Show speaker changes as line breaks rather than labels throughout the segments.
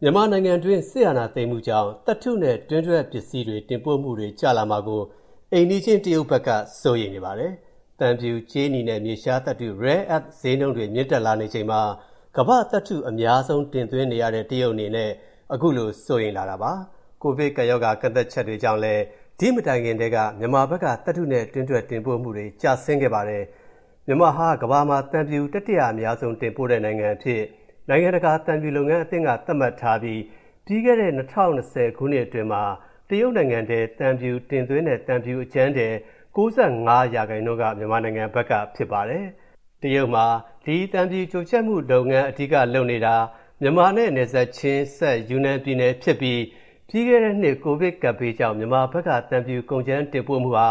မြန်မာနိုင်ငံတွင်းစစ်အာဏာသိမ်းမှုကြောင့်သတ္တုနဲ့တွင်းထွက်ပစ္စည်းတွေတင်ပို့မှုတွေကျလာမှာကိုအိမ်နီးချင်းတရုတ်ဘက်ကစိုးရိမ်နေပါတယ်။သံဖြူကြေးနီနဲ့မြေရှားသတ္တု Rare Earth ဈေးနှုန်းတွေမြင့်တက်လာနေချိန်မှာကမ္ဘာသတ္တုအများဆုံးတင်သွင်းနေရတဲ့တရုတ်အနေနဲ့အခုလိုစိုးရိမ်လာတာပါ။ကိုဗစ်ကပ်ရောဂါကန့်သက်ချက်တွေကြောင့်လည်းဒီမတိုင်ခင်တည်းကမြန်မာဘက်ကသတ္တုနဲ့တွင်းထွက်တင်ပို့မှုတွေကျဆင်းခဲ့ပါတယ်။မြန်မာဟာကမ္ဘာမှာသံဖြူတတိယအများဆုံးတင်ပို့တဲ့နိုင်ငံအဖြစ်နိုင်ငံတကာသံဖြူလုပ်ငန်းအသင်းကသတ်မှတ်ထားပြီးပြီးခဲ့တဲ့2020ခုနှစ်အတွင်းမှာတရုတ်နိုင်ငံထဲသံဖြူတင်သွင်းတဲ့သံဖြူအကျန်းတဲ့95%ကမြန်မာနိုင်ငံဘက်ကဖြစ်ပါတယ်။တရုတ်မှာဒီသံဖြူချိုချက်မှုလုပ်ငန်းအဓိကလုပ်နေတာမြန်မာနဲ့နယ်စပ်ချင်းဆက်ယူနန်ပြည်နယ်ဖြစ်ပြီးပြီးခဲ့တဲ့နှစ်ကိုဗစ်ကပ်ဘေးကြောင့်မြန်မာဘက်ကသံဖြူကုန်ကျန်းတင်ပို့မှုဟာ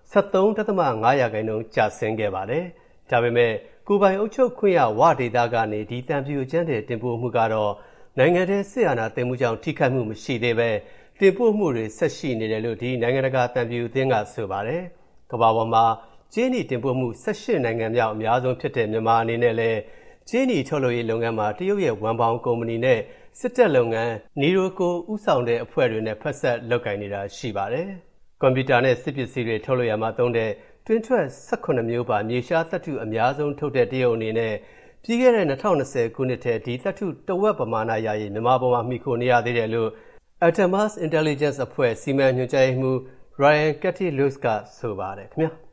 73.5% ကျဆင်းခဲ့ပါတယ်။ဒါပေမဲ့ကိုပိုင်အုပ်ချုပ်ခွင့်ရဝဒေသကနေဒီသံဖြူအကျန်းတဲ့တင်ပို့မှုကတော့နိုင်ငံထဲစစ်အာဏာသိမ်းမှုကြောင့်ထိခိုက်မှုမရှိသေးပဲတင်ပို့မှုတွေဆက်ရှိနေတယ်လို့ဒီနိုင်ငံတကာသံဖြူအသင်းကဆိုပါတယ်။ကမ္ဘာပေါ်မှာကြေးနီတင်ပို့မှု18နိုင်ငံမြောက်အများဆုံးဖြစ်တဲ့မြန်မာအနေနဲ့လည်းကြေးနီထုတ်လုပ်ရေးလုပ်ငန်းမှာတရုတ်ရဲ့ဝန်ပေါင်းကုမ္ပဏီနဲ့စစ်တပ်လုပ်ငန်းနီရိုကိုဥဆောင်တဲ့အဖွဲ့တွေနဲ့ဖက်ဆက်လုပ်ကိုင်နေတာရှိပါတယ်။ကွန်ပျူတာနဲ့စစ်ပစ္စည်းတွေထုတ်လုပ်ရမှာသုံးတဲ့တွင်းထွက်18မျိုးပါမြေရှားသတ္တုအများဆုံးထုတ်တဲ့တရုတ်အနေနဲ့ပြီးခဲ့တဲ့2020ခုနှစ်ထဲဒီသတ္တုတဝက်ပမာဏရရင်မြန်မာပေါ်မှာမှီခိုနေရသေးတယ်လို့ Atomas Intelligence အဖွဲ့စီမံညွှန်ကြားရေးမှူး Ryan Ketty-Lewis ကဆိုပါတယ်ခင်ဗျာ။